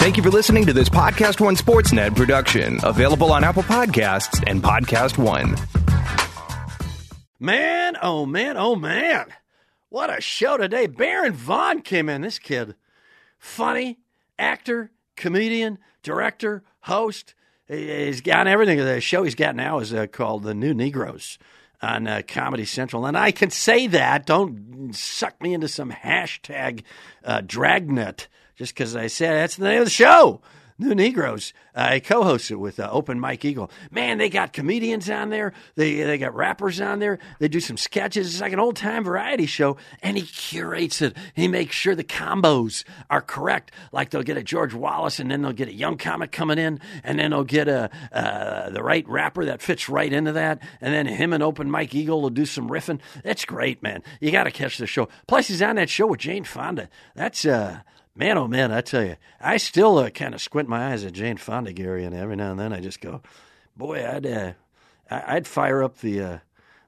Thank you for listening to this Podcast One Sportsnet production, available on Apple Podcasts and Podcast One. Man, oh man, oh man. What a show today. Baron Vaughn came in. This kid, funny, actor, comedian, director, host. He's got everything. The show he's got now is called The New Negroes on Comedy Central. And I can say that. Don't suck me into some hashtag dragnet just because I said that's the name of the show. New Negroes. I co-host it with Open Mike Eagle. Man, they got comedians on there. They got rappers on there. They do some sketches. It's like an old-time variety show, and he curates it. He makes sure the combos are correct. Like they'll get a George Wallace, and then they'll get a young comic coming in, and then they'll get the right rapper that fits right into that, and then him and Open Mike Eagle will do some riffing. That's great, man. You got to catch the show. Plus, he's on that show with Jane Fonda. That's man, oh man, I tell you, I still kind of squint my eyes at Jane Fonda, Gary, and every now and then I just go, boy, I'd fire up the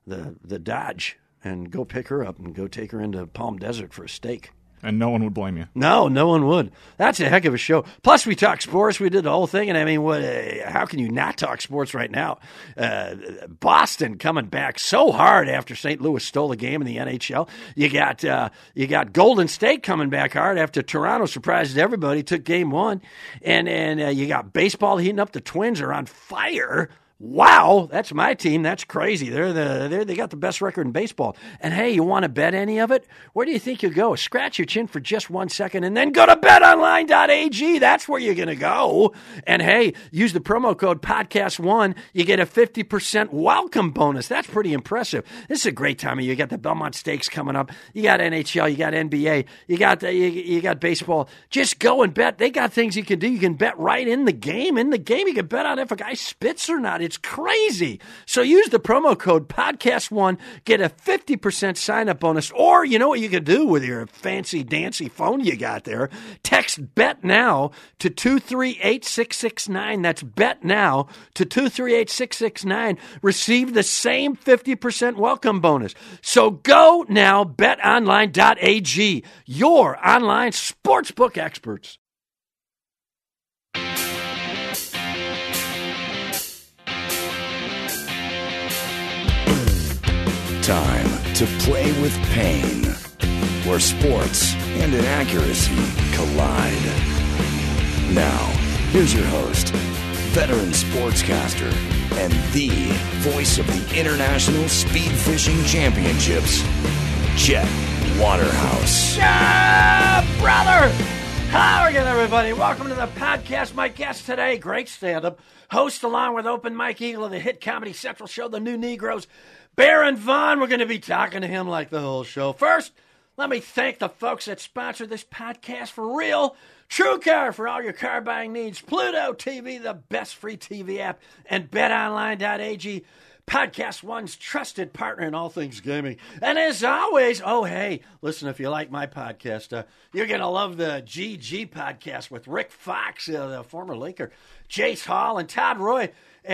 Dodge and go pick her up and go take her into Palm Desert for a steak. And no one would blame you. No one would. That's a heck of a show. Plus, we talk sports. We did the whole thing. And, I mean, how can you not talk sports right now? Boston coming back so hard after St. Louis stole a game in the NHL. You got Golden State coming back hard after Toronto surprised everybody, took game one. And you got baseball heating up. The Twins are on fire. Wow, that's my team. That's crazy. They got the best record in baseball. And hey, you want to bet any of it? Where do you think you go? Scratch your chin for just 1 second and then go to betonline.ag. That's where you're going to go. And hey, use the promo code podcast1. You get a 50% welcome bonus. That's pretty impressive. This is a great time of year. You got the Belmont Stakes coming up. You got NHL. You got NBA. You got baseball. Just go and bet. They got things you can do. You can bet right in the game. In the game, you can bet on if a guy spits or not. It's crazy. So use the promo code podcast1, get a 50% sign-up bonus, or you know what you can do with your fancy dancy phone you got there? Text bet now to 238669. That's bet now to 238669. Receive the same 50% welcome bonus. So go now, betonline.ag, your online sportsbook experts. Time to play with pain, where sports and inaccuracy collide. Now, here's your host, veteran sportscaster, and the voice of the International Speed Fishing Championships, Chet Waterhouse. Yeah, brother! How again, everybody? Welcome to the podcast. My guest today, great stand-up, host along with Open Mike Eagle of the hit Comedy Central show, The New Negroes, Baron Vaughn. We're going to be talking to him like the whole show. First, let me thank the folks that sponsor this podcast for real. TrueCar for all your car buying needs. Pluto TV, the best free TV app. And betonline.ag, Podcast One's trusted partner in all things gaming. And as always, oh, hey, listen, if you like my podcast, you're going to love the GG podcast with Rick Fox, the former Laker, Jace Hall, and Todd Roy.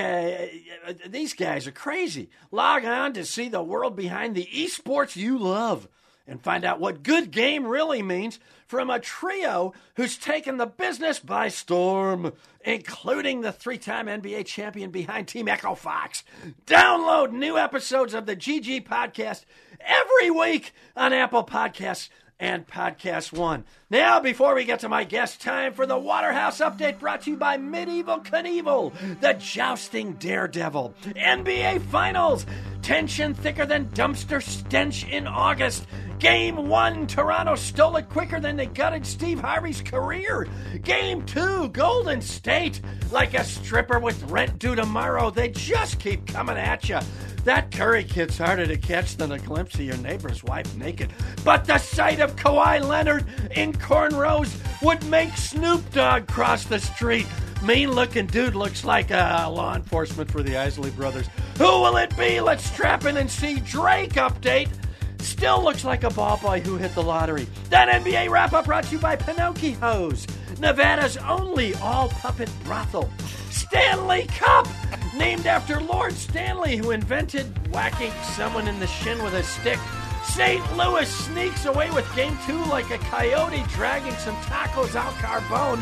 These guys are crazy. Log on to see the world behind the esports you love and find out what good game really means from a trio who's taken the business by storm, including the three-time NBA champion behind Team Echo Fox. Download new episodes of the GG podcast every week on Apple Podcasts and Podcast One. Now, before we get to my guest, time for the Waterhouse Update, brought to you by Medieval Knievel, the jousting daredevil. NBA Finals, tension thicker than dumpster stench in August. Game 1, Toronto stole it quicker than they gutted Steve Harvey's career. Game 2, Golden State, like a stripper with rent due tomorrow. They just keep coming at you. That Curry kid's harder to catch than a glimpse of your neighbor's wife naked. But the sight of Kawhi Leonard in cornrows would make Snoop Dogg cross the street. Mean-looking dude looks like law enforcement for the Isley Brothers. Who will it be? Let's strap in and see. Drake update. Still looks like a ball boy who hit the lottery. That NBA wrap-up brought to you by Pinocchio's, Nevada's only all-puppet brothel. Stanley Cup, named after Lord Stanley, who invented whacking someone in the shin with a stick. St. Louis sneaks away with Game 2 like a coyote dragging some tacos al carbone.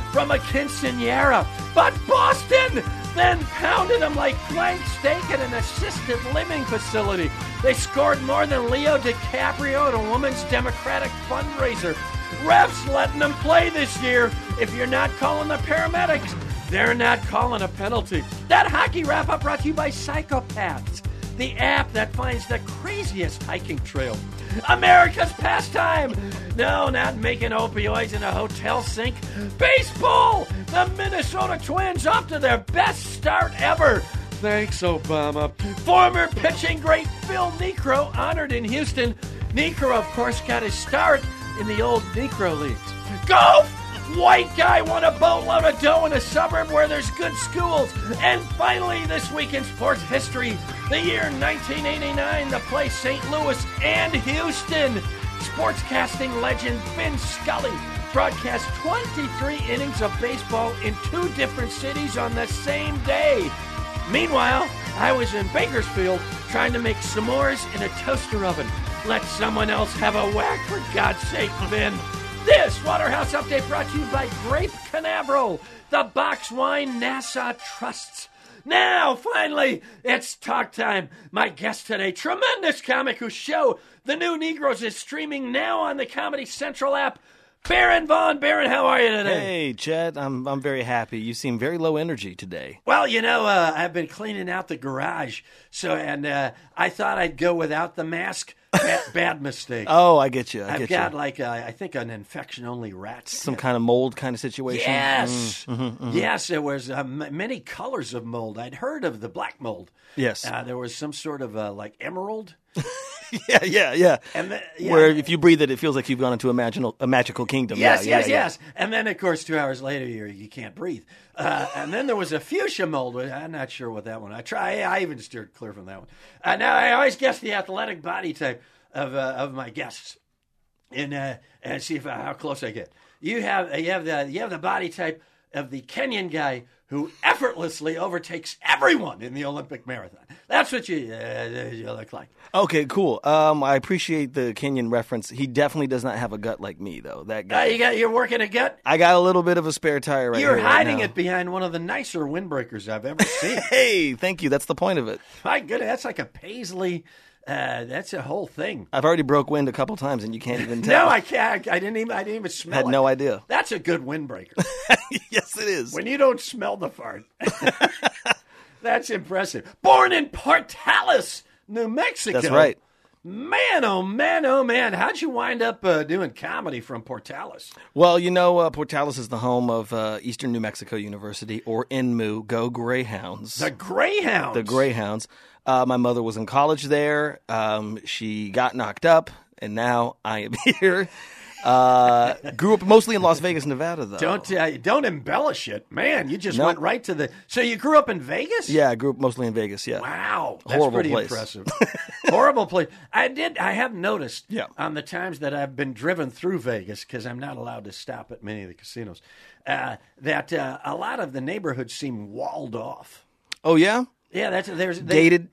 from a quinceañera. But Boston then pounded them like flank steak at an assisted living facility. They scored more than Leo DiCaprio at a women's Democratic fundraiser. Refs letting them play this year. If you're not calling the paramedics, they're not calling a penalty. That hockey wrap-up brought to you by Psychopaths, the app that finds the craziest hiking trail. America's pastime. No, not making opioids in a hotel sink. Baseball. The Minnesota Twins off to their best start ever. Thanks, Obama. Former pitching great Phil Niekro honored in Houston. Niekro, of course, got his start in the old Negro leagues. Golf. White guy won a boatload of dough in a suburb where there's good schools. And finally, this week in sports history, the year 1989, the place St. Louis and Houston. Sportscasting legend Vin Scully broadcast 23 innings of baseball in 2 different cities on the same day. Meanwhile, I was in Bakersfield trying to make s'mores in a toaster oven. Let someone else have a whack, for God's sake, Vin. This Waterhouse Update brought to you by Grape Canaveral, the box wine NASA trusts. Now, finally, it's talk time. My guest today, tremendous comic whose show, The New Negroes, is streaming now on the Comedy Central app. Baron Vaughn. Baron, how are you today? Hey, Chet. I'm very happy. You seem very low energy today. Well, you know, I've been cleaning out the garage, and I thought I'd go without the mask. Bad mistake. Oh, I get you. I've got I think an infection-only rat. Some kind of mold kind of situation? Yes. Yes, there was many colors of mold. I'd heard of the black mold. Yes. There was some sort of emerald. Yeah. And where if you breathe it, it feels like you've gone into a magical kingdom. Yes. And then, of course, 2 hours later, you can't breathe. And then there was a fuchsia mold. I'm not sure what that one. I even steered clear from that one. Now, I always guess the athletic body type of my guests, and see how close I get. You have the body type of the Kenyan guy who effortlessly overtakes everyone in the Olympic marathon. That's what you look like. Okay, cool. I appreciate the Kenyan reference. He definitely does not have a gut like me, though. That guy. You're working a gut? I got a little bit of a spare tire right here. You're hiding it behind one of the nicer windbreakers I've ever seen. Hey, thank you. That's the point of it. My goodness, that's like a paisley. That's a whole thing. I've already broke wind a couple times, and you can't even tell. No, I can't. I didn't even smell it. Had no idea. That's a good windbreaker. Yes, it is. When you don't smell the fart. That's impressive. Born in Portales, New Mexico. That's right. Man, oh man. How'd you wind up doing comedy from Portales? Well, you know, Portales is the home of Eastern New Mexico University, or INMU. Go Greyhounds. The Greyhounds. The Greyhounds. My mother was in college there. She got knocked up, and now I am here. Grew up mostly in Las Vegas, Nevada, though. Don't embellish it. Man, you just went right to the... So you grew up in Vegas? Yeah, I grew up mostly in Vegas, yeah. Wow. That's horrible pretty place. Impressive. Horrible place. I have noticed Yeah. on the times that I've been driven through Vegas, because I'm not allowed to stop at many of the casinos, that a lot of the neighborhoods seem walled off. Oh, yeah? Yeah, gated?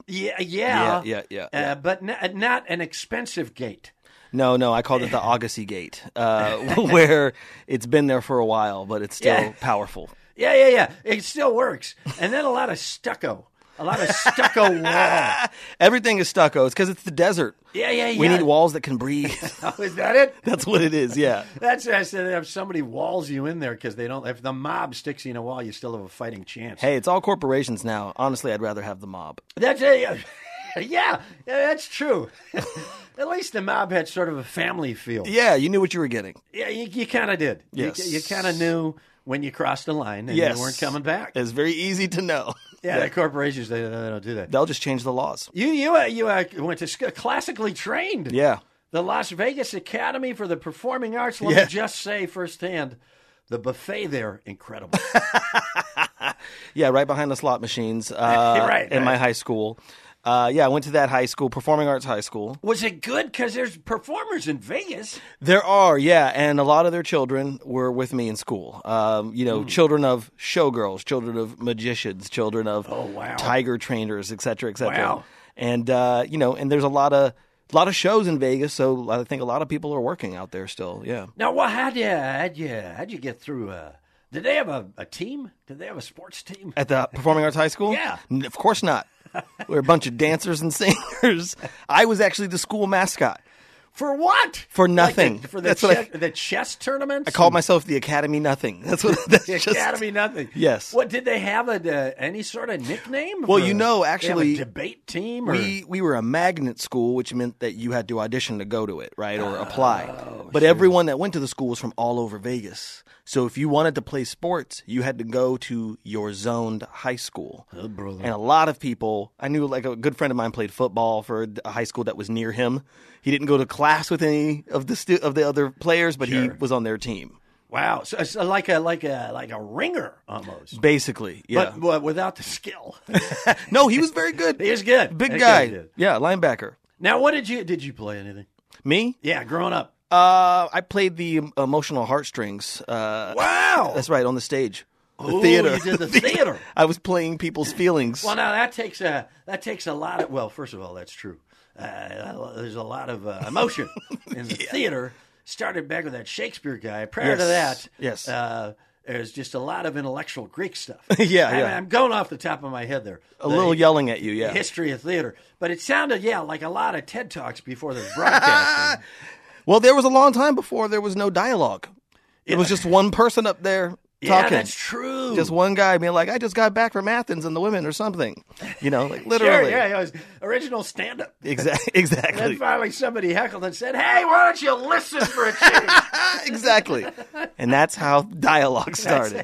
Yeah. But not an expensive gate. No, I called it the Agassi Gate, where it's been there for a while, but it's still powerful. Yeah. It still works. And then a lot of stucco. A lot of stucco wall. Everything is stucco. It's because it's the desert. Yeah. We need walls that can breathe. Oh, is that it? That's what it is, yeah. That's I said. If somebody walls you in there because they don't, if the mob sticks you in a wall, you still have a fighting chance. Hey, it's all corporations now. Honestly, I'd rather have the mob. That's yeah, that's true. At least the mob had sort of a family feel. Yeah, you knew what you were getting. Yeah, you kind of did. Yes. You kind of knew when you crossed the line and Yes. you weren't coming back. It's very easy to know. Yeah, the corporations, they don't do that. They'll just change the laws. You went to classically trained. Yeah. The Las Vegas Academy for the Performing Arts. Let me just say firsthand, the buffet there, incredible. Yeah, right behind the slot machines Right. my high school. I went to that high school, Performing Arts High School. Was it good? Because there's performers in Vegas. There are, yeah, and a lot of their children were with me in school. Children of showgirls, children of magicians, children of tiger trainers, et cetera, et cetera. Wow. And and there's a lot of shows in Vegas, so I think a lot of people are working out there still. Yeah. Now, how'd you get through Did they have a team? Did they have a sports team? At the Performing Arts High School? Yeah. Of course not. We're a bunch of dancers and singers. I was actually the school mascot. For what? For nothing. For the, the chess tournaments? I called myself the Academy Nothing. That's what. That's the just, Academy Nothing. Yes. What did they have? Any sort of nickname? Well, they actually, have a debate team. Or? We were a magnet school, which meant that you had to audition to go to it, right, or apply. But everyone that went to the school was from all over Vegas. So if you wanted to play sports, you had to go to your zoned high school. Oh, brother. And a lot of people, I knew like a good friend of mine played football for a high school that was near him. He didn't go to class with any of the other players, but he was on their team. Wow, so it's like a ringer almost. Basically, yeah. But without the skill. No, he was very good. He was good. Big guy. Yeah, linebacker. Now, what did you play anything? Me? Yeah, growing up. I played the emotional heartstrings. Wow, that's right, on the stage. The Ooh, theater. You did the theater. I was playing people's feelings. Well, now that takes a lot of. Well, first of all, that's true. There's a lot of emotion in the theater. Started back with that Shakespeare guy. Prior to that, yes. There's just a lot of intellectual Greek stuff. I'm going off the top of my head there. A little yelling at you, yeah. History of theater. But it sounded, like a lot of TED Talks before the broadcasting. Well, there was a long time before there was no dialogue. It was just one person up there talking. Yeah, that's true. Just one guy being like, I just got back from Athens and the women or something. Like literally. Sure, yeah, it was original stand-up. Exactly. And then finally somebody heckled and said, hey, why don't you listen for a change? Exactly. And that's how dialogue started.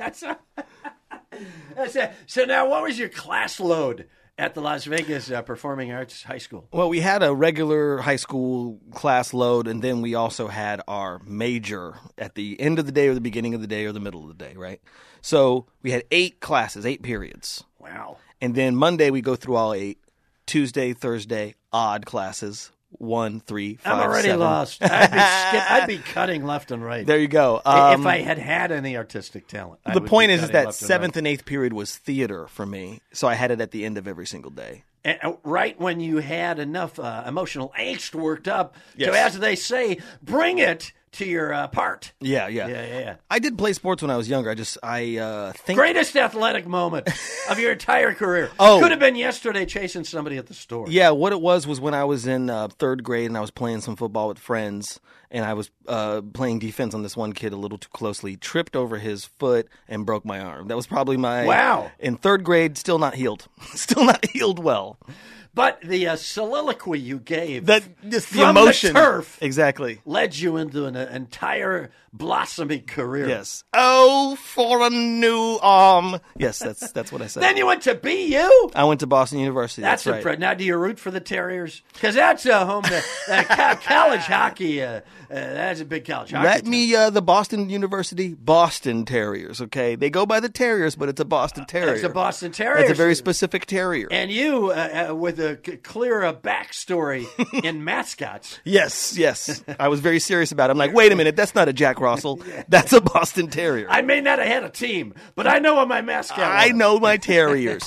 That's it. So now what was your class load at the Las Vegas Performing Arts High School? Well, we had a regular high school class load, and then we also had our major at the end of the day or the beginning of the day or the middle of the day, right? So we had 8 classes, 8 periods. Wow. And then Monday we go through all 8. Tuesday, Thursday, odd classes. 1, 3, 5, I'm already 7. lost. I'd be cutting left and right. There you go. If I had any artistic talent. The point is that 7th and 8th period was theater for me, so I had it at the end of every single day. And right when you had enough emotional angst worked up, yes. So as they say, bring it to your part. Yeah. I did play sports when I was younger. I think greatest athletic moment of your entire career. Oh, could have been yesterday chasing somebody at the store. Yeah, what it was when I was in 3rd grade and I was playing some football with friends, and I was playing defense on this one kid a little too closely, tripped over his foot and broke my arm. That was probably wow. In 3rd grade, still not healed, well. But the soliloquy you gave the from emotion, the turf exactly, led you into an entire blossoming career. Yes. Oh, for a new arm. Yes, that's what I said. Then you went to BU? I went to Boston University. That's right. Impressive. Now, do you root for the Terriers? Because that's home to college hockey. That's a big college hockey. Let me the Boston University Boston Terriers. Okay, they go by the Terriers, but it's a Boston Terrier. It's a Boston Terrier. It's a very specific terrier. And you, with a clear backstory in mascots. Yes. I was very serious about it. I'm like, wait a minute, that's not a Jack Russell. That's a Boston Terrier. I may not have had a team, but I know what my mascot was. I know my terriers.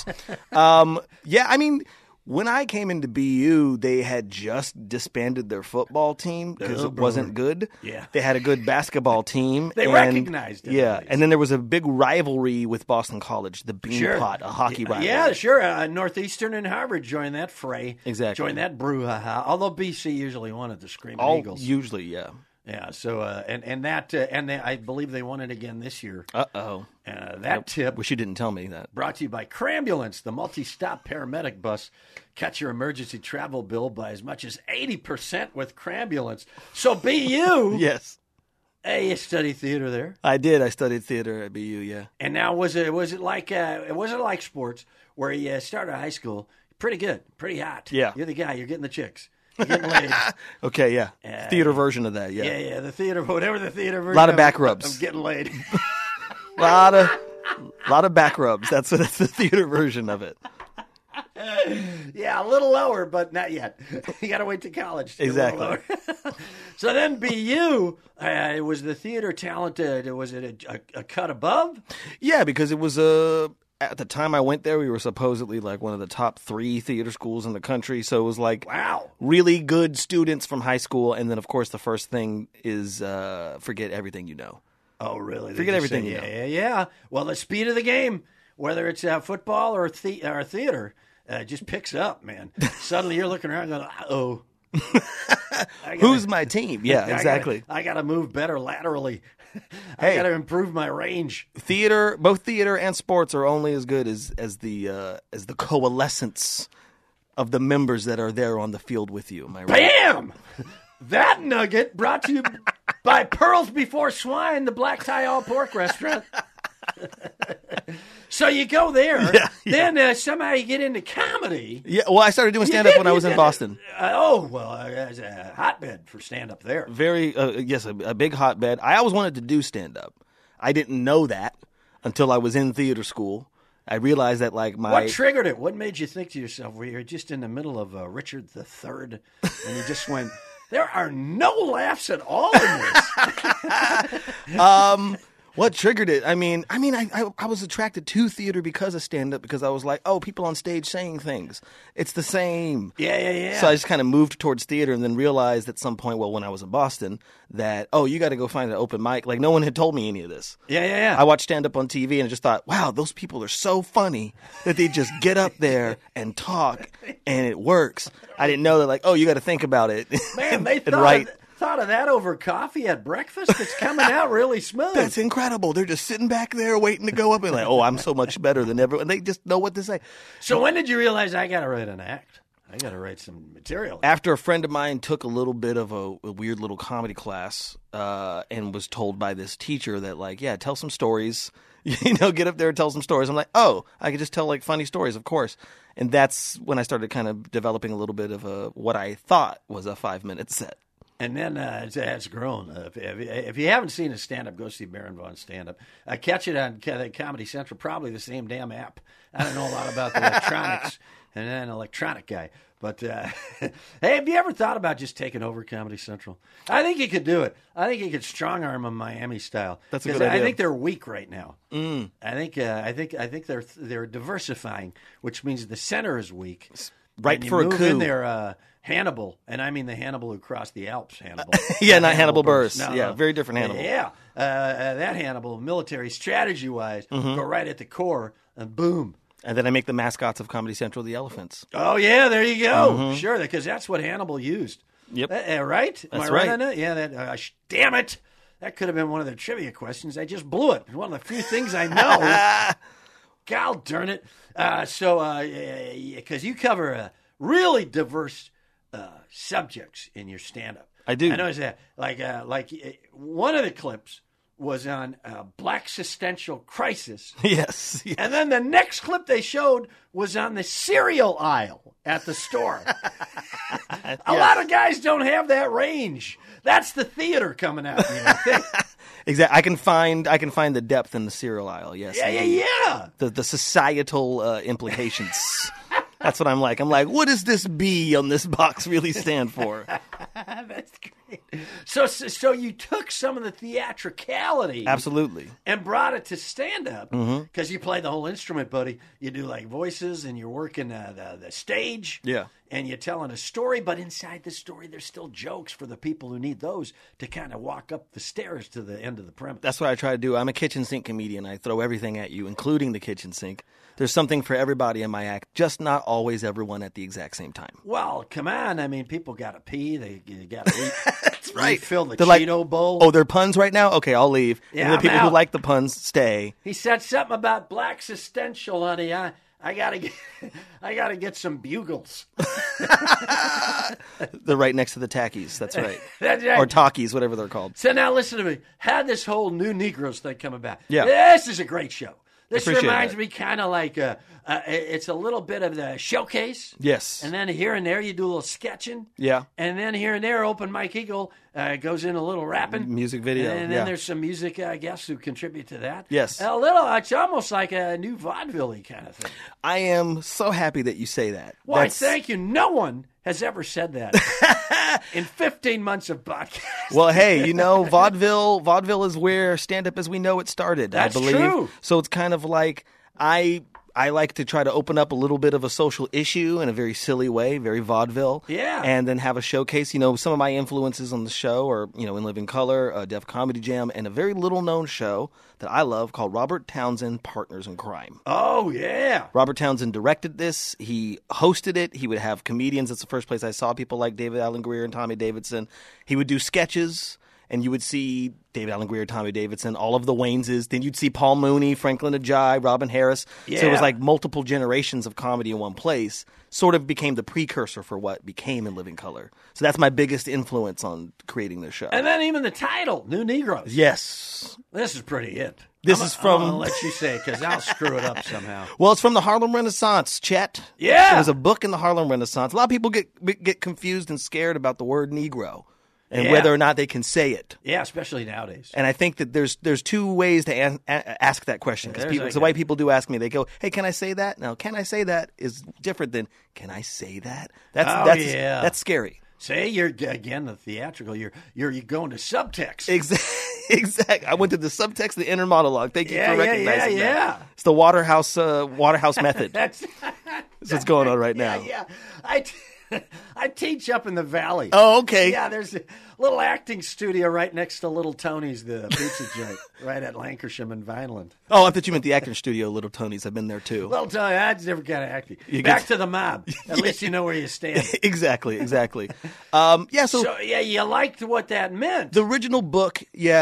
When I came into BU, they had just disbanded their football team because it wasn't good. Yeah. They had a good basketball team. They recognized it. Yeah, and then there was a big rivalry with Boston College, the Beanpot, a hockey rivalry. Yeah, sure. Northeastern and Harvard joined that fray. Exactly. Joined that brouhaha. Although BC usually wanted the Screaming Eagles. Usually, yeah. Yeah, so I believe they won it again this year. Uh-oh. Tip. Wish you didn't tell me that. Brought to you by Crambulance, the multi-stop paramedic bus. Cut your emergency travel bill by as much as 80% with Crambulance. So BU. Yes. Hey, you studied theater there? I did. I studied theater at BU, yeah. And now was it like sports where you started high school pretty good, pretty hot? Yeah. You're the guy. You're getting the chicks. You're getting laid. Okay, yeah. Theater version of that, yeah. Yeah, the theater, whatever the theater version. A lot of back rubs. I'm getting laid. A lot of back rubs. That's the theater version of it. Yeah, a little lower, but not yet. You got to wait to college. Exactly. So then BU, was the theater talented? Was it a cut above? Yeah, because it was at the time I went there, we were supposedly like one of the top 3 theater schools in the country. So it was like, wow, really good students from high school. And then, of course, the first thing is forget everything you know. Oh, really? Forget everything you know. Yeah. Well, the speed of the game, whether it's football or theater, just picks up, man. Suddenly you're looking around going, uh-oh. Who's my team? Yeah, exactly. I got to move better laterally. I Hey. got to improve my range. Both theater and sports are only as good as the coalescence of the members that are there on the field with you. Am I right? Bam! That nugget brought to you by Pearls Before Swine, the Black Tie All Pork restaurant. So you go there, then somehow you get into comedy. Yeah, well, I started doing stand-up when I was in Boston. It's a hotbed for stand-up there. Very, yes, a big hotbed. I always wanted to do stand-up. I didn't know that until I was in theater school. I realized that, like, What triggered it? What made you think to yourself, where you're just in the middle of Richard III, and you just went, there are no laughs at all in this? What triggered it? I was attracted to theater because of stand-up, because I was like, oh, people on stage saying things. It's the same. Yeah. So I just kind of moved towards theater and then realized at some point, well, when I was in Boston, that, oh, you got to go find an open mic. Like, no one had told me any of this. Yeah. I watched stand-up on TV and I just thought, wow, those people are so funny that they just get up there and talk and it works. I didn't know that, like, oh, you got to think about it. Man, they and write. Thought of that over coffee at breakfast. It's coming out really smooth. That's incredible. They're just sitting back there waiting to go up and like, oh, I'm so much better than everyone. They just know what to say. So when did you realize I got to write an act? I got to write some material. After a friend of mine took a little bit of a weird little comedy class and was told by this teacher that, like, yeah, tell some stories. Get up there and tell some stories. I'm like, oh, I could just tell, like, funny stories, of course. And that's when I started kind of developing a little bit of what I thought was a 5-minute set. And then it's grown. If you haven't seen his stand-up, go see Baron Vaughn stand-up. Catch it on Comedy Central, probably the same damn app. I don't know a lot about the electronics, and then an electronic guy. But, hey, have you ever thought about just taking over Comedy Central? I think you could do it. I think you could strong-arm them Miami style. That's a good idea. I think they're weak right now. I think they're diversifying, which means the center is weak. Ripe for a coup. In there, Hannibal, and I mean the Hannibal who crossed the Alps, Hannibal. Yeah, not Hannibal Buress. No. Very different Hannibal. Yeah, that Hannibal, military strategy-wise, go right at the core, and boom. And then I make the mascots of Comedy Central the elephants. Oh, yeah, there you go. Sure, because that's what Hannibal used. Yep. Right? That's Am I right. on that? Yeah, damn it. That could have been one of the trivia questions. I just blew it. It's one of the few things I know. God darn it. Because you cover really diverse subjects in your stand-up. I do. I noticed that. Like one of the clips was on Black Existential Crisis. Yes. And then the next clip they showed was on the cereal aisle at the store. A lot of guys don't have that range. That's the theater coming out. Exactly. I can find the depth in the cereal aisle. Yes. Yeah. The societal implications. That's what I'm like. I'm like, what does this B on this box really stand for? That's great. So you took some of the theatricality, Absolutely, and brought it to stand up because you play the whole instrument, buddy. You do like voices, and you're working the stage, and you're telling a story. But inside the story, there's still jokes for the people who need those to kind of walk up the stairs to the end of the premise. That's what I try to do. I'm a kitchen sink comedian. I throw everything at you, including the kitchen sink. There's something for everybody in my act, just not always everyone at the exact same time. Well, come on. I mean, people got to pee. They got to That's right. refill the They're Cheeto bowl. Oh, they're puns right now? Okay, I'll leave. Yeah, and the I'm people out. who like the puns stay. He said something about Black Existential, honey. I gotta get some bugles. They're right next to the Tackies. That's right. That's right. Or Talkies, whatever they're called. So now listen to me. Had this whole New Negroes thing come about. Yeah. This is a great show. This Appreciate reminds that. me kind of like it's a little bit of the showcase. Yes. And then here and there you do a little sketching. Yeah. And then here and there, Open Mike Eagle goes in a little rapping. Music video, And yeah. then there's some music guests who contribute to that. Yes. A little, it's almost like a new vaudeville-y kind of thing. I am so happy that you say that. Why, thank you. No one has ever said that in 15 months of podcast. Well, hey, vaudeville is where stand-up as we know it started, That's I believe. true. So it's kind of like I I like to try to open up a little bit of a social issue in a very silly way, very vaudeville. Yeah. And then have a showcase. Some of my influences on the show are, In Living Color, Def Comedy Jam, and a very little-known show that I love called Robert Townsend Partners in Crime. Oh, yeah. Robert Townsend directed this. He hosted it. He would have comedians. That's the first place I saw people like David Alan Grier and Tommy Davidson. He would do sketches. And you would see David Alan Grier, Tommy Davidson, all of the Wayneses. Then you'd see Paul Mooney, Franklin Ajaye, Robin Harris. Yeah. So it was like multiple generations of comedy in one place. Sort of became the precursor for what became In Living Color. So that's my biggest influence on creating this show. And then even the title, New Negroes. Yes. This is pretty it. This is from... I'm going to let you say it because I'll screw it up somehow. Well, it's from the Harlem Renaissance, Chet. Yeah. It was a book in the Harlem Renaissance. A lot of people get confused and scared about the word Negro. And whether or not they can say it. Yeah, especially nowadays. And I think that there's two ways to ask that question. Because the white people do ask me, they go, hey, can I say that? Now, can I say that is different than, can I say that? That's scary. See, you're, again, the theatrical. You're going to subtext. Exactly. I went to the subtext, the inner monologue. Thank you for recognizing that. Yeah. It's the Waterhouse method. That's what's going on right now. Yeah. I teach up in the valley. Oh, okay. Yeah, there's a little acting studio right next to Little Tony's, the pizza joint, right at Lancashire and Vineland. Oh, I thought you meant the acting studio, Little Tony's. I've been there too. Little Tony, I never got acting. Back to the mob. At least you know where you stand. Exactly. So you liked what that meant. The original book,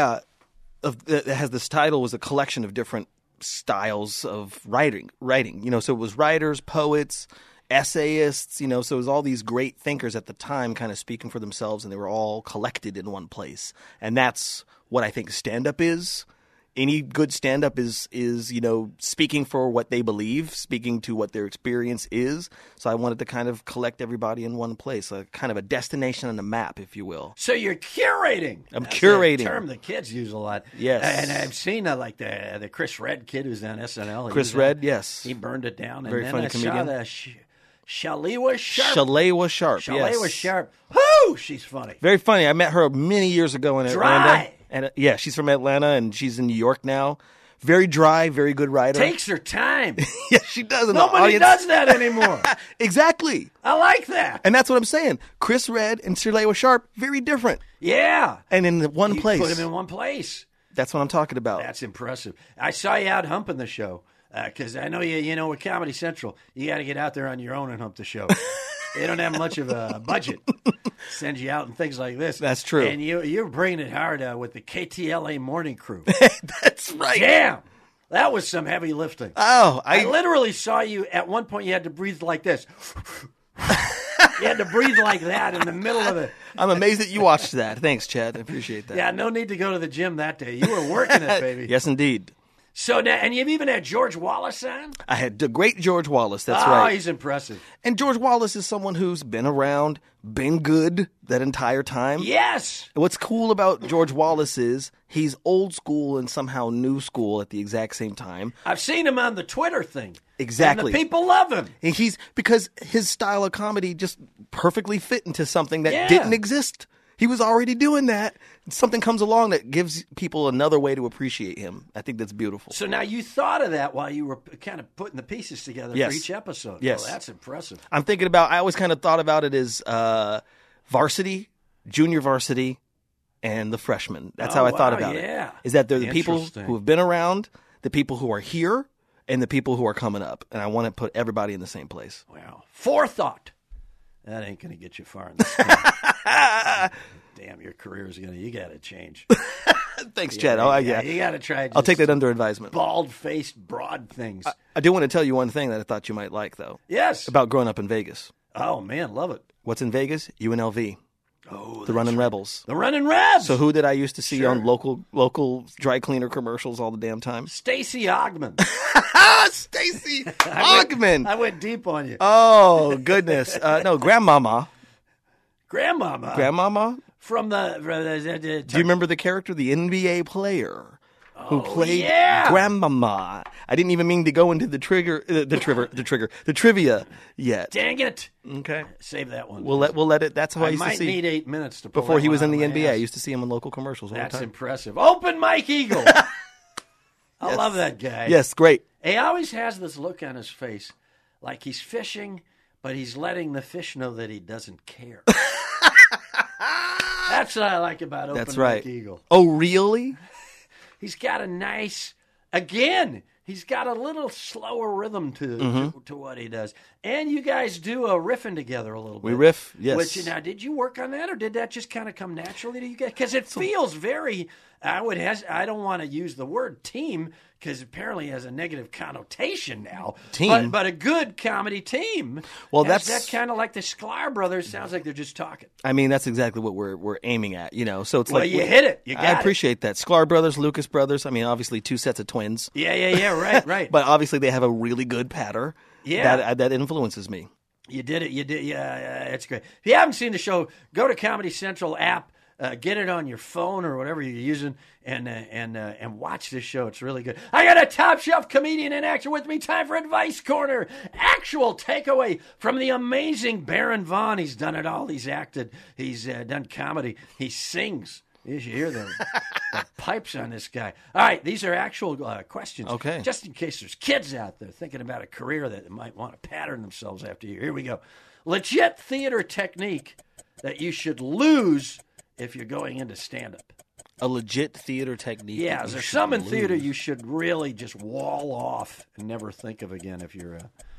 that has this title was a collection of different styles of writing. So it was writers, poets, essayists, so it was all these great thinkers at the time kind of speaking for themselves, and they were all collected in one place. And that's what I think stand-up is. Any good stand-up is speaking for what they believe, speaking to what their experience is. So I wanted to kind of collect everybody in one place, a kind of a destination on a map, if you will. So you're curating. That's curating. A term the kids use a lot. Yes. And I've seen the Chris Redd kid who's on SNL. Chris Redd, yes. He burned it down. Very and funny then I comedian. saw Shalewa Sharp. Shalewa Sharp, yes. Shalewa Sharp. Whoo! She's funny. Very funny. I met her many years ago in Atlanta. Dry. And she's from Atlanta, and she's in New York now. Very dry, very good writer. Takes her time. Yeah, she does. Nobody does that anymore. Exactly. I like that. And that's what I'm saying. Chris Redd and Shalewa Sharp, very different. Yeah. And in one place. Put them in one place. That's what I'm talking about. That's impressive. I saw you out humping the show. Because I know with Comedy Central, you got to get out there on your own and hump the show. They don't have much of a budget. Send you out and things like this. That's true. And you're bringing it hard with the KTLA morning crew. That's right. Damn. That was some heavy lifting. Oh, I literally saw you at one point. You had to breathe like this. You had to breathe like that in the middle of it. I'm amazed that you watched that. Thanks, Chad. I appreciate that. Yeah, no need to go to the gym that day. You were working it, baby. Yes, indeed. So now, and you've even had George Wallace on? I had the great George Wallace. That's right. Oh, he's impressive. And George Wallace is someone who's been around, been good that entire time. Yes. What's cool about George Wallace is he's old school and somehow new school at the exact same time. I've seen him on the Twitter thing. Exactly. And the people love him. And because his style of comedy just perfectly fit into something that didn't exist. He was already doing that. Something comes along that gives people another way to appreciate him. I think that's beautiful. So now you thought of that while you were kind of putting the pieces together for each episode. Yes. Well, that's impressive. I always kind of thought about it as varsity, junior varsity, and the freshmen. That's how I thought about it. Is that they're the people who have been around, the people who are here, and the people who are coming up. And I want to put everybody in the same place. Wow. Forethought. That ain't going to get you far in this game. Damn, your career is you got to change. Thanks, Chad. You got to try. I'll take that under advisement. Bald-faced, broad things. I do want to tell you one thing that I thought you might like, though. Yes. About growing up in Vegas. Oh, man, love it. What's in Vegas? UNLV. Oh, the Runnin' Rebels. The Runnin' Rebs. So who did I used to see on local dry cleaner commercials all the damn time? Stacey Ogman. Stacey Ogman. I went deep on you. Oh, goodness. No, Grandmama. Grandmama? From the do you remember the character, the NBA player who played Grandmama? I didn't even mean to go into the trivia yet. Dang it. Okay. Save that one. We'll let it. That's how I used to see. I might need 8 minutes to pull before he was in the NBA. Ass. I used to see him in local commercials all the time. That's impressive. Open Mike Eagle. I love that guy. Yes, great. He always has this look on his face like he's fishing, but he's letting the fish know that he doesn't care. That's what I like about Open That's right. Mike Eagle. Oh, really? He's got a nice, again, he's got a little slower rhythm to what he does. And you guys do a riffing together a little bit. We riff, yes. Which, now, did you work on that, or did that just kind of come naturally to you guys? Because it feels very, I don't want to use the word team, because apparently it has a negative connotation now. Team? But a good comedy team. Well, that's that's- that kind of like the Sklar brothers. Sounds like they're just talking. I mean, that's exactly what we're aiming at, you know. So it's Well, like you hit it. You got I it. appreciate that. Sklar brothers, Lucas brothers. I mean, obviously 2 sets of twins. Yeah, right. But obviously they have a really good patter. Yeah. That influences me. You did it. Yeah, it's great. If you haven't seen the show, go to Comedy Central app, get it on your phone or whatever you're using, and watch this show. It's really good. I got a top shelf comedian and actor with me. Time for Advice Corner. Actual takeaway from the amazing Baron Vaughn. He's done it all. He's acted. He's done comedy. He sings. You should hear the pipes on this guy. All right, these are actual questions. Okay. Just in case there's kids out there thinking about a career that might want to pattern themselves after you. Here we go. Legit theater technique that you should lose if you're going into stand-up. A legit theater technique. Yeah, that is you there should some in lose. theater you should really just wall off and never think of again if you're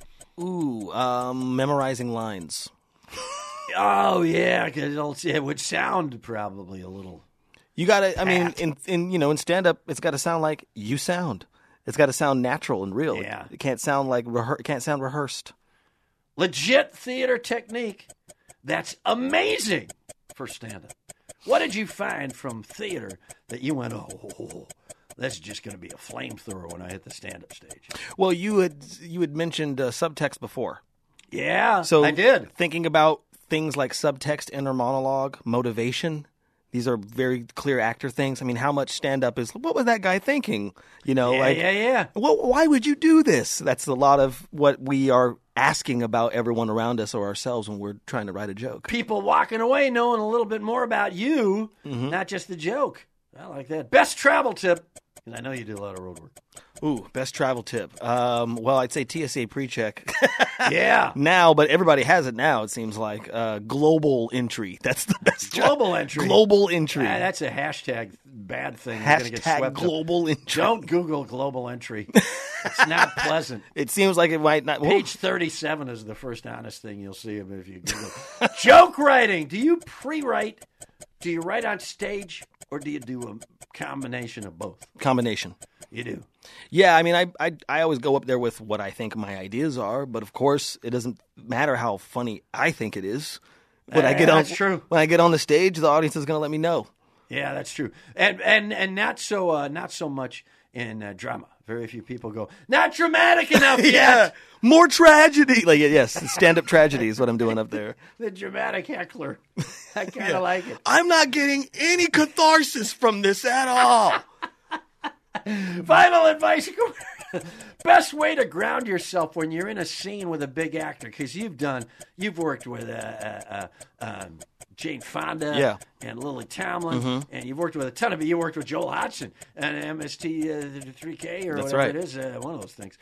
memorizing lines. Oh, yeah, because it would sound probably a little... You gotta. I mean, in stand up, it's got to sound like you sound. It's got to sound natural and real. Yeah. It can't sound like it can't sound rehearsed. Legit theater technique that's amazing for stand-up. What did you find from theater that you went, oh, that's just going to be a flamethrower when I hit the stand-up stage? Well, you had mentioned subtext before. Yeah, So I did. Thinking about things like subtext, inner monologue, motivation. These are very clear actor things. I mean, how much stand-up is, what was that guy thinking? You know, Yeah. Why would you do this? That's a lot of what we are asking about everyone around us or ourselves when we're trying to write a joke. People walking away knowing a little bit more about you, not just the joke. I like that. Best travel tip, because I know you do a lot of road work. Ooh, best travel tip. Well, I'd say TSA pre-check. Yeah. Now, but everybody has it now, it seems like. Global entry. That's the best. Global entry. Global entry. That's a hashtag bad thing. That's gonna get Hashtag swept up. global entry. Don't Google global entry. It's not pleasant. It seems like it might not. Page 37 is the first honest thing you'll see if you Google. Joke writing. Do you pre-write? Do you write on stage, or do you do a combination of both? Combination. You do. Yeah, I mean, I always go up there with what I think my ideas are, but of course, it doesn't matter how funny I think it is. When I get on, that's true. When I get on the stage, the audience is going to let me know. Yeah, that's true. And not so much in drama. Very few people go, not dramatic enough yet. More tragedy. Like, yes, stand-up tragedy is what I'm doing up there. The dramatic heckler. I kind of like it. I'm not getting any catharsis from this at all. Final advice. Best way to ground yourself when you're in a scene with a big actor, because you've worked with Jane Fonda and Lily Tomlin, and you've worked with a ton of it. You worked with Joel Hodgson and MST 3K or That's whatever right. it is, one of those things.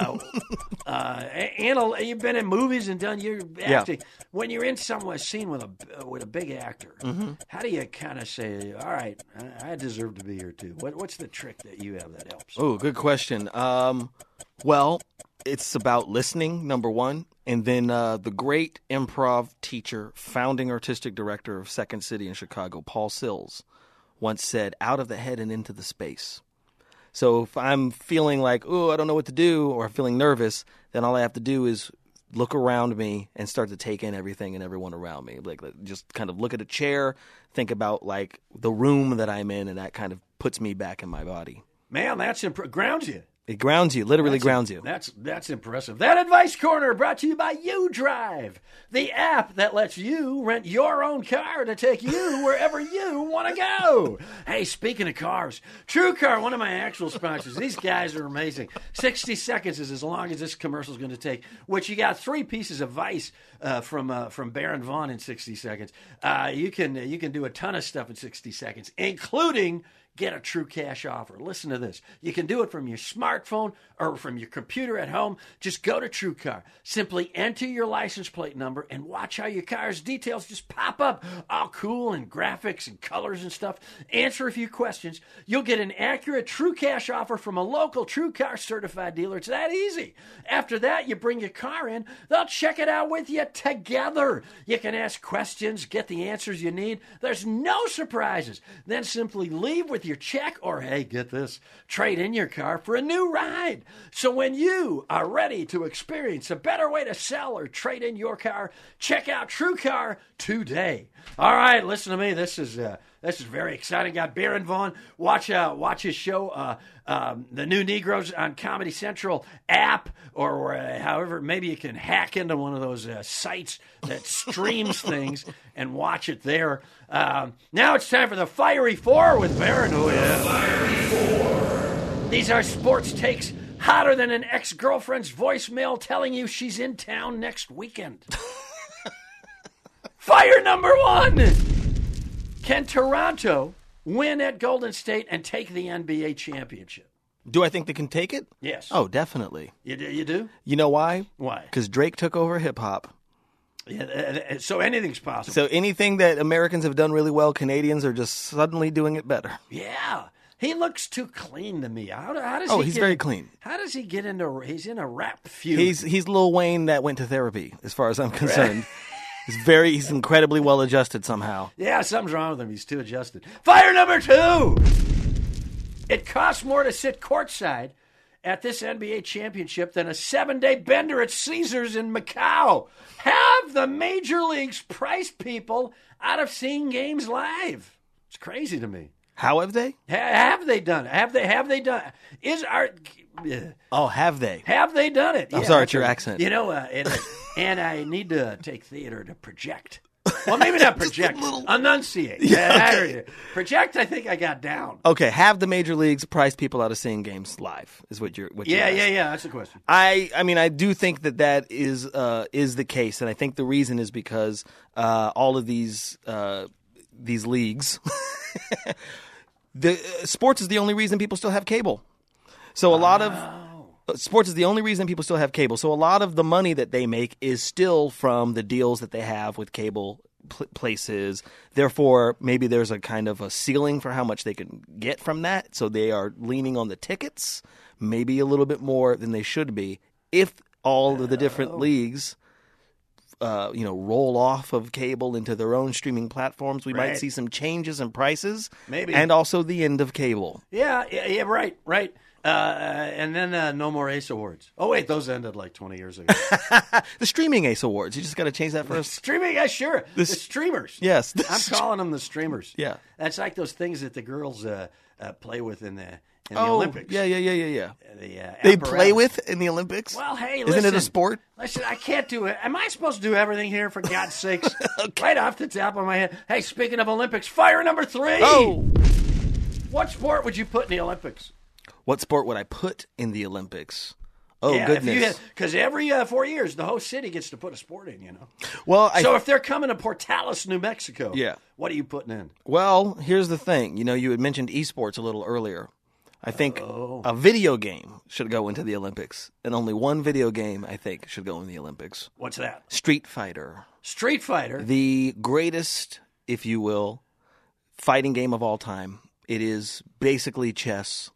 And you've been in movies and done your acting. When you're in a scene with a big actor, how do you kind of say, all right, I deserve to be here too? What's the trick that you have that helps? Oh, good question. Well, it's about listening, number one. And then the great improv teacher, founding artistic director of Second City in Chicago, Paul Sills, once said, out of the head and into the space. So if I'm feeling like, oh, I don't know what to do, or feeling nervous, then all I have to do is look around me and start to take in everything and everyone around me. Like just kind of look at a chair, think about like the room that I'm in, and that kind of puts me back in my body. Man, that's grounds you. It grounds you, literally grounds you. That's impressive. That Advice Corner brought to you by UDrive, the app that lets you rent your own car to take you wherever you want to go. Hey, speaking of cars, TrueCar, one of my actual sponsors. These guys are amazing. 60 seconds is as long as this commercial is going to take, which you got 3 pieces of advice from Baron Vaughn in 60 seconds. You can do a ton of stuff in 60 seconds, including get a true cash offer. Listen to this. You can do it from your smartphone or from your computer at home. Just go to TrueCar. Simply enter your license plate number and watch how your car's details just pop up, all cool and graphics and colors and stuff. Answer a few questions. You'll get an accurate true cash offer from a local TrueCar certified dealer. It's that easy. After that, you bring your car in. They'll check it out with you together. You can ask questions, get the answers you need. There's no surprises. Then simply leave with your check or, hey, get this, trade in your car for a new ride. So when you are ready to experience a better way to sell or trade in your car, check out TrueCar today. All right, listen to me. This is very exciting. Got Baron Vaughn. Watch his show, The New Negroes on Comedy Central app, or however, maybe you can hack into one of those sites that streams things and watch it there. Now it's time for the Fiery Four with Baron. Oh, yeah. Fiery Four. These are sports takes hotter than an ex-girlfriend's voicemail telling you she's in town next weekend. Fire number one. Can Toronto win at Golden State and take the NBA championship? Do I think they can take it? Yes. Oh, definitely. You do? You know why? Why? Because Drake took over hip-hop. Yeah, so anything's possible. So anything that Americans have done really well, Canadians are just suddenly doing it better. Yeah. He looks too clean to me. How does he's very clean. How does he get into? He's in a rap feud. He's Lil Wayne that went to therapy, as far as I'm concerned. He's incredibly well adjusted somehow. Yeah, something's wrong with him. He's too adjusted. Fire number two. It costs more to sit courtside at this NBA championship than a 7-day bender at Caesars in Macau. Have the major leagues price people out of seeing games live? It's crazy to me. How have they? Have they done it? Have they done it? Oh, have they? Have they done it? I'm sorry, it's your accent. You know, and I need to take theater to project. Well, maybe not project. Enunciate. Yeah, okay. Project, I think I got down. Okay, have the major leagues price people out of seeing games live? Is what you're Yeah. That's the question. I mean, I do think that is the case, and I think the reason is because all of these leagues, the sports is the only reason people still have cable. So a lot of sports is the only reason people still have cable. So a lot of the money that they make is still from the deals that they have with cable places. Therefore, maybe there's a kind of a ceiling for how much they can get from that. So they are leaning on the tickets maybe a little bit more than they should be. If all of the different leagues roll off of cable into their own streaming platforms, we might see some changes in prices. Maybe. And also the end of cable. Yeah, right. And then no more Ace Awards. Oh, wait, those ended like 20 years ago. The streaming Ace Awards. You just got to change that first. Streaming, yeah, sure. The streamers. Yes. I'm calling them the streamers. Yeah. That's like those things that the girls play with in the Olympics. Yeah. They play with in the Olympics? Well, hey, listen. Isn't it a sport? Listen, I can't do it. Am I supposed to do everything here, for God's sakes? Okay. Right off the top of my head. Hey, speaking of Olympics, fire number 3. Oh. What sport would you put in the Olympics? What sport would I put in the Olympics? Oh, yeah, goodness. Because every 4 years, the host city gets to put a sport in, you know. Well, so if they're coming to Portales, New Mexico, what are you putting in? Well, here's the thing. You know, you had mentioned esports a little earlier. I think a video game should go into the Olympics. And only one video game, I think, should go in the Olympics. What's that? Street Fighter. Street Fighter? The greatest, if you will, fighting game of all time. It is basically chess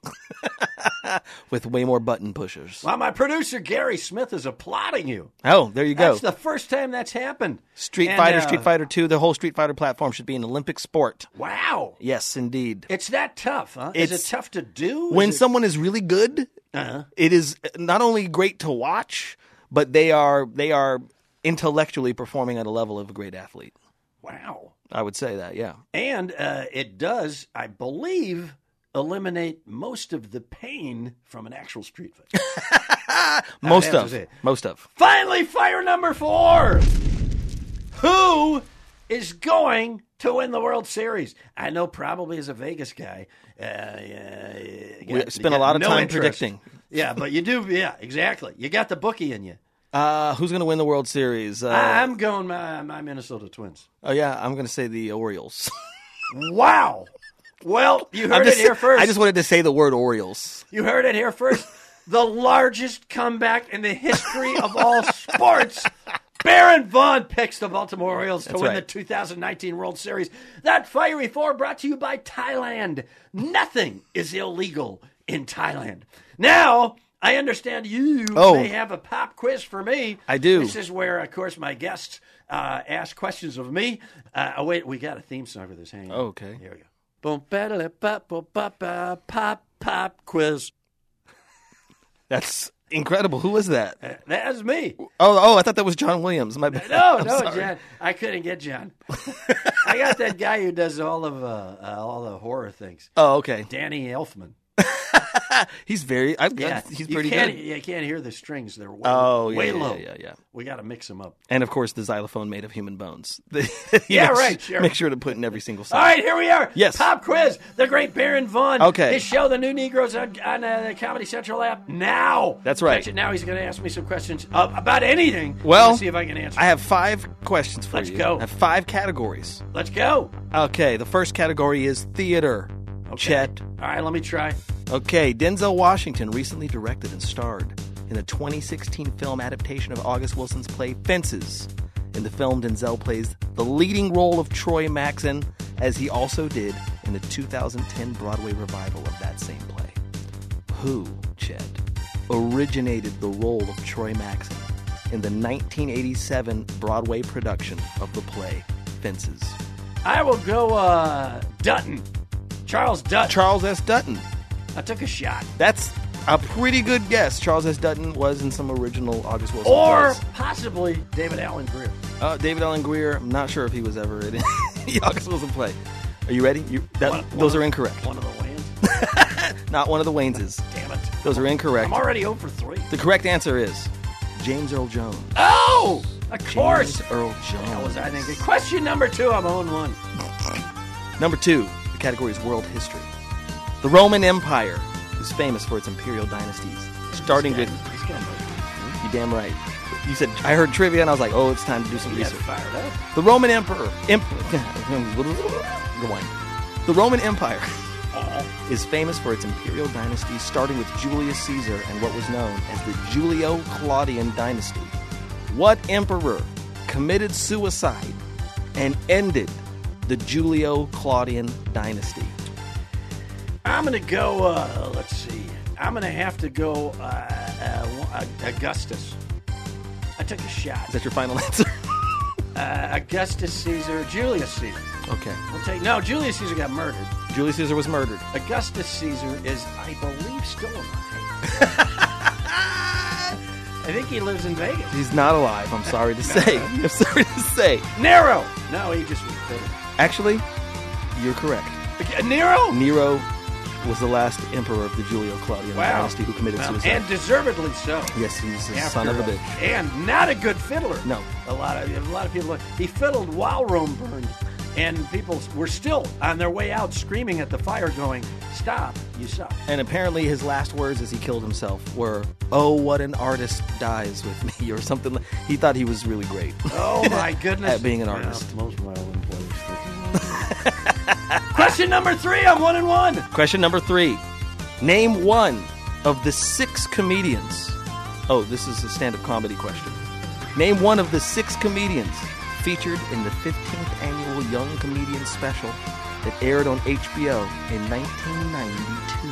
with way more button pushers. Well, my producer, Gary Smith, is applauding you. Oh, there you go. That's the first time that's happened. Street Fighter 2, the whole Street Fighter platform should be an Olympic sport. Wow. Yes, indeed. It's that tough, huh? Is it tough to do? When someone is really good, it is not only great to watch, but they are intellectually performing at a level of a great athlete. Wow. I would say that, yeah. And it does, I believe, eliminate most of the pain from an actual street fight. Most of. Finally, fire number 4. Who is going to win the World Series? I know probably as a Vegas guy. We spent a lot of time predicting. Yeah, but you do, yeah, exactly. You got the bookie in you. Who's going to win the World Series? I'm going my Minnesota Twins. Oh, yeah, I'm going to say the Orioles. Wow. Well, you heard it here first. I just wanted to say the word Orioles. You heard it here first. The largest comeback in the history of all sports. Baron Vaughn picks the Baltimore Orioles to win the 2019 World Series. That fiery four brought to you by Thailand. Nothing is illegal in Thailand. Now, I understand you may have a pop quiz for me. I do. This is where, of course, my guests ask questions of me. Wait, we got a theme song for this. Hang on. Okay. Here we go. Boom, pop quiz. That's incredible. Who was that? That's me. Oh, I thought that was John Williams. My bad. No, sorry. John. I couldn't get John. I got that guy who does all the horror things. Oh, okay. Danny Elfman. He's very. He's pretty good. You can't hear the strings; they're way low. Yeah. We got to mix them up. And of course, the xylophone made of human bones. Sure. Make sure to put in every single song. All right, here we are. Yes. Pop quiz. The great Baron Vaughn. Okay. His show, The New Negroes, on the Comedy Central app now. That's right. Actually, now he's going to ask me some questions about anything. Well, let's see if I can answer. I have 5 questions for Let's you. go. I have 5 categories. Let's go. Okay, the first category is theater. Okay. Chet. All right, let me try. Okay, Denzel Washington recently directed and starred in the 2016 film adaptation of August Wilson's play Fences. In the film, Denzel plays the leading role of Troy Maxon, as he also did in the 2010 Broadway revival of that same play. Who, Chet, originated the role of Troy Maxon in the 1987 Broadway production of the play Fences? I will go Dutton. Charles Dutton. Charles S. Dutton. I took a shot. That's a pretty good guess. Charles S. Dutton was in some original August Wilson Or plays. possibly David Allen Greer. David Allen Greer, I'm not sure if he was ever in the August Wilson play. Are you ready? Those are incorrect. One of the Wayans. Not one of the Wayneses. Damn it. Those are incorrect. I'm already 0 for 3. The correct answer is James Earl Jones. Oh! Of course. James Earl Jones. That was, I think, question number 2. I'm 0-1. Number 2, the category is world history. The Roman Empire is famous for its imperial dynasties, starting with... You damn right. You said, I heard trivia, and I was like, oh, it's time to do some research. Fired up. The Roman Emperor... The Roman Empire is famous for its imperial dynasties, starting with Julius Caesar and what was known as the Julio-Claudian dynasty. What emperor committed suicide and ended the Julio-Claudian dynasty? I'm going to go, let's see. I'm going to have to go Augustus. I took a shot. Is that your final answer? Augustus Caesar, Julius Caesar. Okay. No, Julius Caesar got murdered. Julius Caesar was murdered. Augustus Caesar is, I believe, still alive. I think he lives in Vegas. He's not alive, I'm sorry to say. I'm sorry to say. Nero! No, he just was fiddled. Actually, you're correct. Nero? Nero was the last emperor of the Julio-Claudian dynasty who committed suicide. And deservedly so. Yes, he's a son of a bitch. And not a good fiddler. No. A lot of people. He fiddled while Rome burned, and people were still on their way out screaming at the fire, going, "Stop! You suck." And apparently, his last words as he killed himself were, "Oh, what an artist dies with me," or something. He thought he was really great. Oh my goodness! At being an artist. Most violin players. Question number 3. I'm 1-1. Question number 3. Name one of the 6 comedians. Oh, this is a stand-up comedy question. Name one of the 6 comedians featured in the 15th annual Young Comedian special that aired on HBO in 1992.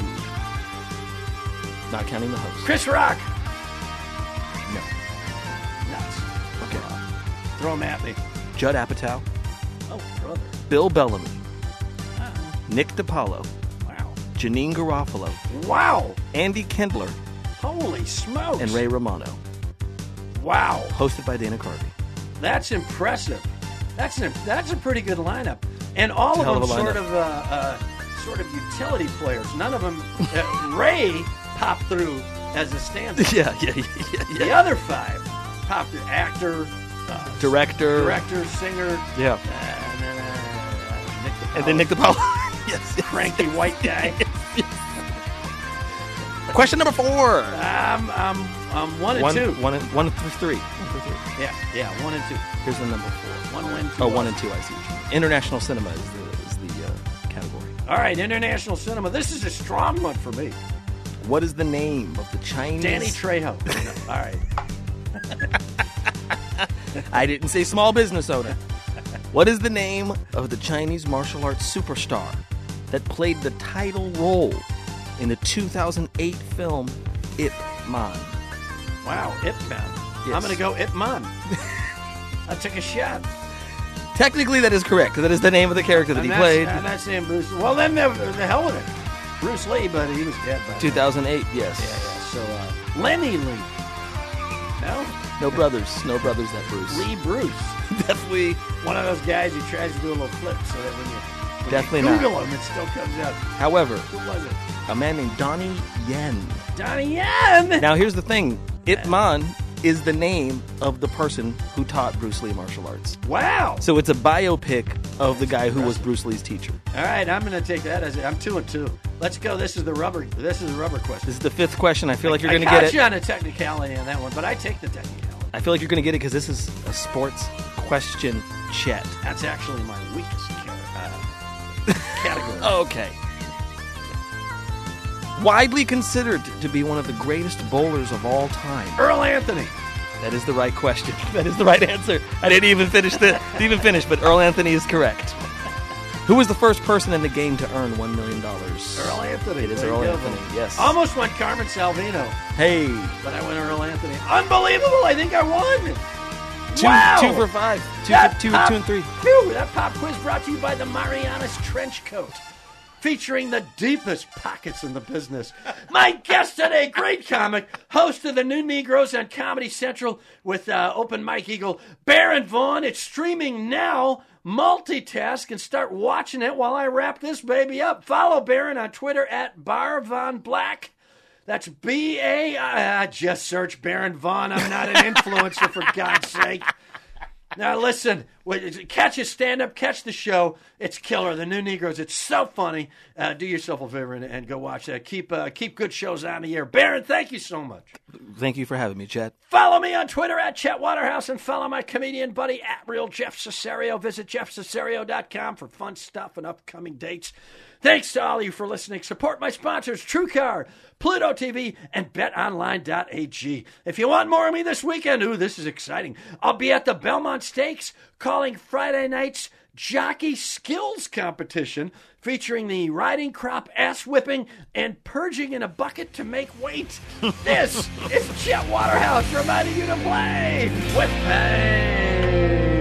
Not counting the host. Chris Rock. No. Nuts. Okay. Throw him at me. Judd Apatow. Oh, brother. Bill Bellamy. Nick DiPaolo. Wow. Janine Garofalo. Wow. Andy Kindler. Holy smokes. And Ray Romano. Wow. Hosted by Dana Carvey. That's impressive. That's a pretty good lineup. And all of them sort of utility players. None of them. Ray popped through as a stand-up. Yeah. The other 5 popped through. Actor. Director, singer. Yeah. And then Nick DiPaolo. Yes. Cranky white guy. Question number 4. I'm 1 and 2. 1 through 3. Yeah, 1 and 2. Here's the number 4. 1 win, 2 Oh, 1 and 2, I see. International cinema is the category. All right, international cinema. This is a strong one for me. What is the name of the Chinese... Danny Trejo. No, all right. I didn't say small business owner. What is the name of the Chinese martial arts superstar that played the title role in the 2008 film Ip Man? Wow, Ip Man. Yes. I'm going to go Ip Man. I took a shot. Technically, that is correct. That is the name of the character that he played. I'm not saying Bruce. Well, then the hell with it. Bruce Lee, but he was dead by 2008, yes. Yeah. So, Lenny Lee. No? No brothers that Bruce. Lee Bruce. Definitely. One of those guys who tries to do a little flip so that when Definitely you Google him, it still comes out. However, Who was it? a man named Donnie Yen. Donnie Yen! Now, here's the thing. Ip Man is the name of the person who taught Bruce Lee martial arts. Wow! So it's a biopic of the guy who was Bruce Lee's teacher. All right, I'm going to take that as I'm 2-2. Let's go. This is the rubber question. This is the fifth question. I feel like you're going to get it. I caught you on a technicality on that one, but I take the technicality. I feel like you're going to get it because this is a sports question, Chet. That's actually my weakest category. Okay. Widely considered to be one of the greatest bowlers of all time. Earl Anthony. That is the right question. That is the right answer. I didn't even finish, but Earl Anthony is correct. Who was the first person in the game to earn $1 million? Earl Anthony. It is Earl Anthony, yes. Almost went Carmen Salvino. Hey. But I went Earl Anthony. Unbelievable. I think I won. Wow. 2 for 5. 2 and 3. Phew, that pop quiz brought to you by the Marianas Trench Coat, featuring the deepest pockets in the business. My guest today, great comic, host of the New Negroes on Comedy Central with Open Mike Eagle, Baron Vaughn. It's streaming now. Multitask and start watching it while I wrap this baby up. Follow Baron on Twitter at @BarVonBlack. That's B-A-I. Just search Baron Vaughn. I'm not an influencer, for God's sake. Now, listen, catch his stand-up, catch the show. It's killer, The New Negroes. It's so funny. Do yourself a favor and go watch that. Keep good shows on the air. Baron, thank you so much. Thank you for having me, Chet. Follow me on Twitter at Chet Waterhouse and follow my comedian buddy at Real Jeff Cesario. Visit jeffcesario.com for fun stuff and upcoming dates. Thanks to all of you for listening. Support my sponsors, TrueCar, Pluto TV, and BetOnline.ag. If you want more of me this weekend, this is exciting. I'll be at the Belmont Stakes calling Friday night's Jockey Skills Competition, featuring the riding crop, ass whipping, and purging in a bucket to make weight. This is Chet Waterhouse reminding you to play with pain.